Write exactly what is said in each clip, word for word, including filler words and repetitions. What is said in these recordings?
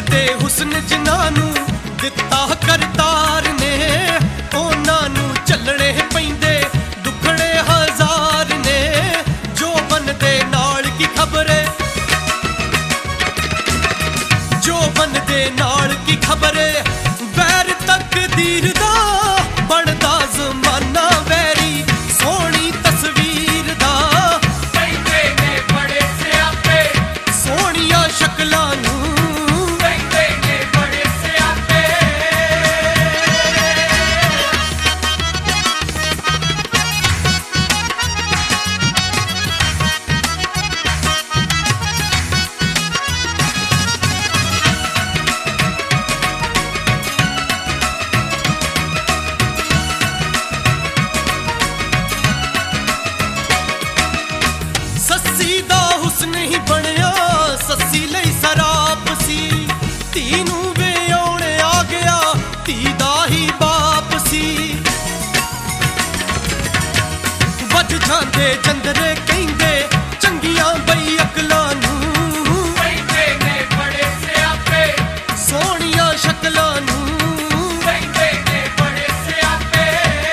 ते हुस्न जिन्हां नूं दिता करतार ने, उन्हां नूं चलणे पैंदे दुखड़े हजार ने। जो बनदे नाल की खबर, जो बनदे नाल की खबर, वैर तकदीर दा बनदा ज़माना वैरी सोहनी तस्वीर दा। कहंदे ने बड़े स्यापे सोहणियां शक्लां नूं, कहंदे ने बड़े स्यापे। सस्सी दा हुस्न ही बनया सस्सी लई सराप सी। धी नूं विआउण आ गया धी दा ही बाप सी। वज जांदे जंदरे कहंदे चंगियां बई अकलां नूं, कहंदे ने बड़े स्यापे सोहणियां शक्लां नूं। कहंदे ने बड़े स्यापे।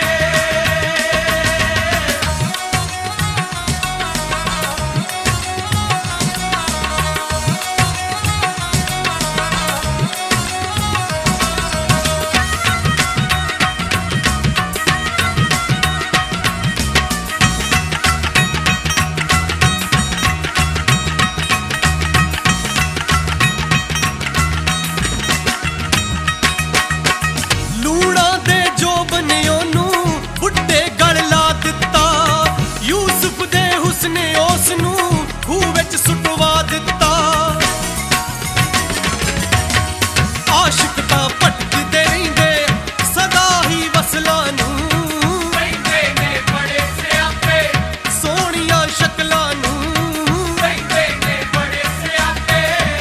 लूणा दे जो बने ओनू बुड्ढे गल ला दिता। यूसुफ दे हुस्ने उस नूं खूह विच सुटवा दिता। आशिक तां भटकदे रहिंदे सदा ही वसलां नूं, कहंदे ने बड़े स्यापे सोहणियां शक्लां नूं। कहंदे ने बड़े स्यापे।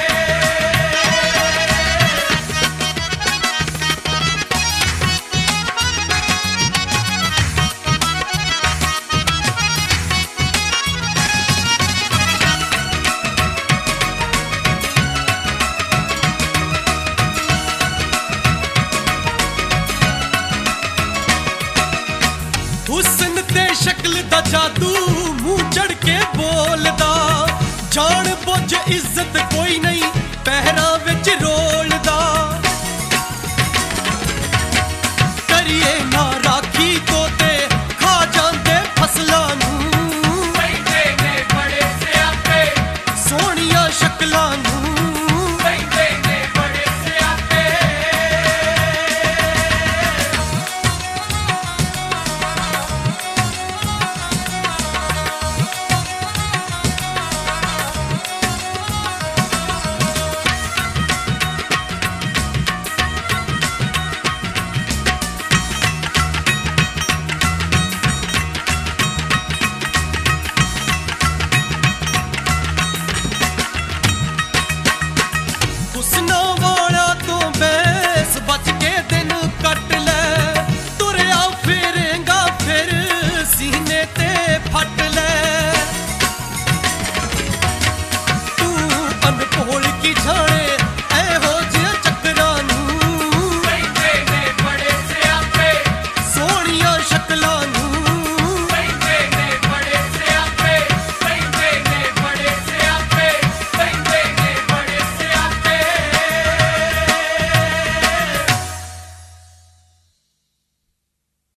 हुस्न ते शक्ल दा जादू मुंह चढ़ के बोलदा। जान बुझ इज्जत कोई नहीं